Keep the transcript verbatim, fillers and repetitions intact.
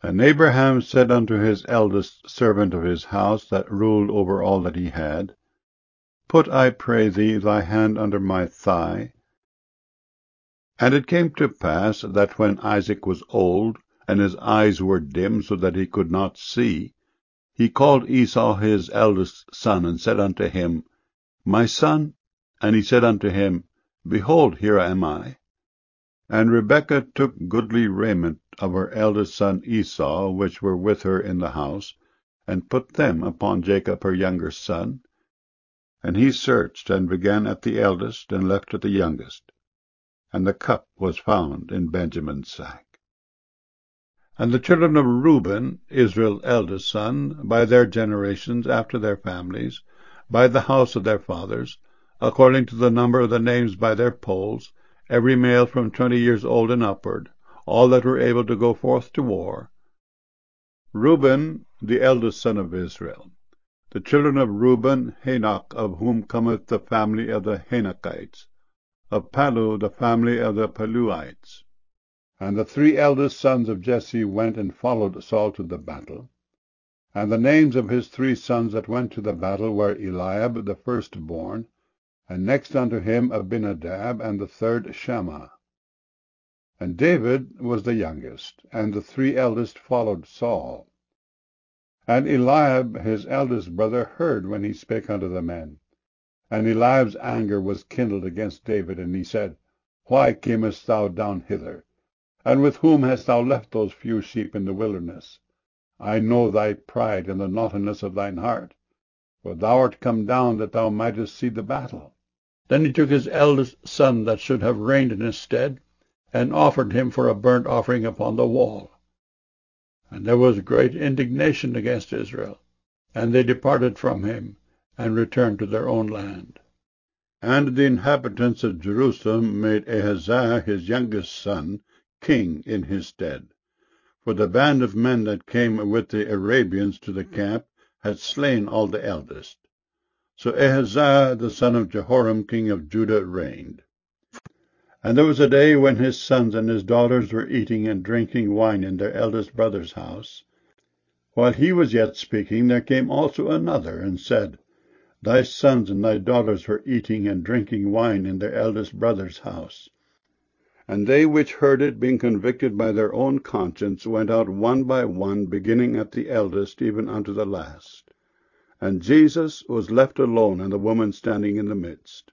And Abraham said unto his eldest servant of his house, that ruled over all that he had, Put, I pray thee, thy hand under my thigh. And it came to pass, that when Isaac was old, and his eyes were dim, so that he could not see, he called Esau his eldest son, and said unto him, My son. And he said unto him, Behold, here am I. And Rebekah took goodly raiment of her eldest son Esau, which were with her in the house, and put them upon Jacob her younger son. And he searched, and began at the eldest, and left at the youngest. And the cup was found in Benjamin's sack. And the children of Reuben, Israel's eldest son, by their generations, after their families, by the house of their fathers, according to the number of the names by their polls, every male from twenty years old and upward, all that were able to go forth to war. Reuben, the eldest son of Israel. The children of Reuben, Hanok, of whom cometh the family of the Hanokites. Of Palu, the family of the Paluites. And the three eldest sons of Jesse went and followed Saul to the battle. And the names of his three sons that went to the battle were Eliab the firstborn, and next unto him Abinadab, and the third Shammah. And David was the youngest, and the three eldest followed Saul. And Eliab his eldest brother heard when he spake unto the men. And Eliab's anger was kindled against David, and he said, Why camest thou down hither? And with whom hast thou left those few sheep in the wilderness? I know thy pride and the naughtiness of thine heart, for thou art come down that thou mightest see the battle. Then he took his eldest son that should have reigned in his stead, and offered him for a burnt offering upon the wall. And there was great indignation against Israel, and they departed from him, and returned to their own land. And the inhabitants of Jerusalem made Ahaziah his youngest son king in his stead. For the band of men that came with the Arabians to the camp had slain all the eldest. So Ahaziah the son of Jehoram king of Judah reigned. And there was a day when his sons and his daughters were eating and drinking wine in their eldest brother's house. While he was yet speaking, there came also another, and said, Thy sons and thy daughters were eating and drinking wine in their eldest brother's house. And they which heard it, being convicted by their own conscience, went out one by one, beginning at the eldest, even unto the last. And Jesus was left alone, and the woman standing in the midst.